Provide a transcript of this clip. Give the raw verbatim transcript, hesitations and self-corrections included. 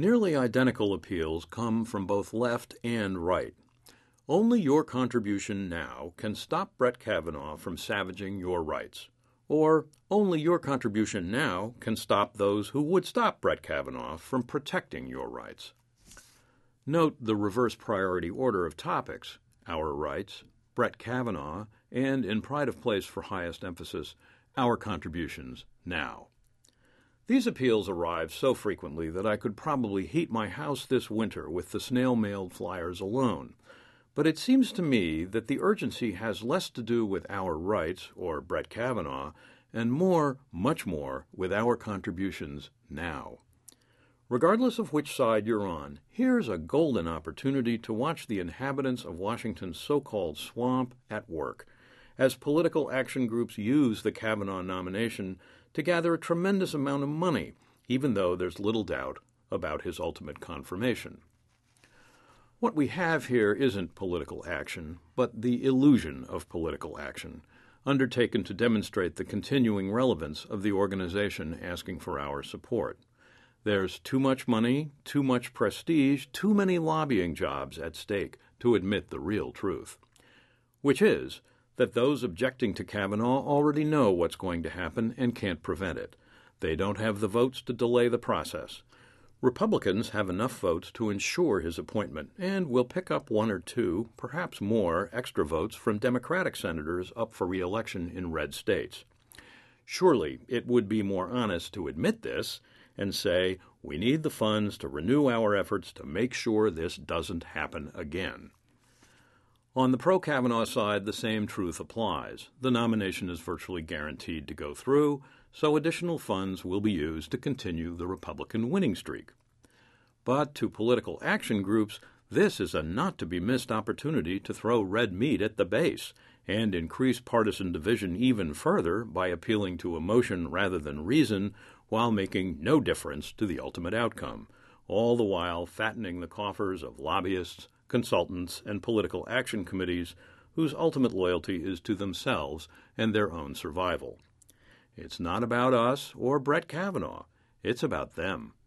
Nearly identical appeals come from both left and right. Only your contribution now can stop Brett Kavanaugh from savaging your rights. Or, only your contribution now can stop those who would stop Brett Kavanaugh from protecting your rights. Note the reverse priority order of topics: our rights, Brett Kavanaugh, and, in pride of place for highest emphasis, our contributions now. These appeals arrive so frequently that I could probably heat my house this winter with the snail-mailed flyers alone. But it seems to me that the urgency has less to do with our rights, or Brett Kavanaugh, and more, much more, with our contributions now. Regardless of which side you're on, here's a golden opportunity to watch the inhabitants of Washington's so-called swamp at work, as political action groups use the Kavanaugh nomination to gather a tremendous amount of money, even though there's little doubt about his ultimate confirmation. What we have here isn't political action, but the illusion of political action, undertaken to demonstrate the continuing relevance of the organization asking for our support. There's too much money, too much prestige, too many lobbying jobs at stake to admit the real truth, which is that those objecting to Kavanaugh already know what's going to happen and can't prevent it. They don't have the votes to delay the process. Republicans have enough votes to ensure his appointment, and will pick up one or two, perhaps more, extra votes from Democratic senators up for re-election in red states. Surely it would be more honest to admit this and say, we need the funds to renew our efforts to make sure this doesn't happen again. On the pro-Kavanaugh side, the same truth applies. The nomination is virtually guaranteed to go through, so additional funds will be used to continue the Republican winning streak. But to political action groups, this is a not-to-be-missed opportunity to throw red meat at the base and increase partisan division even further by appealing to emotion rather than reason while making no difference to the ultimate outcome, all the while fattening the coffers of lobbyists, consultants, and political action committees whose ultimate loyalty is to themselves and their own survival. It's not about us or Brett Kavanaugh. It's about them.